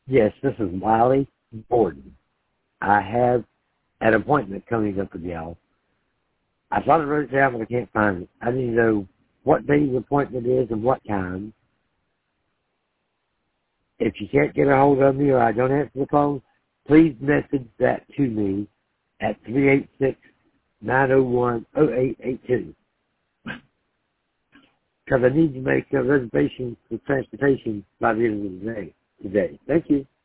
Yes, this is Wiley Gordon. I have an appointment coming up with y'all. I thought I wrote it down, but I can't find it. I need to know what day the appointment is and what time. If you can't get a hold of me or I don't answer the phone, please message that to me at 386-901-0882. Because I need to make a reservation for transportation by the end of the day today. Thank you.